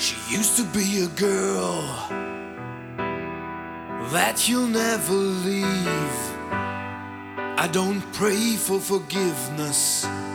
She used to be a girl that you'll never leave. I don't pray for forgiveness,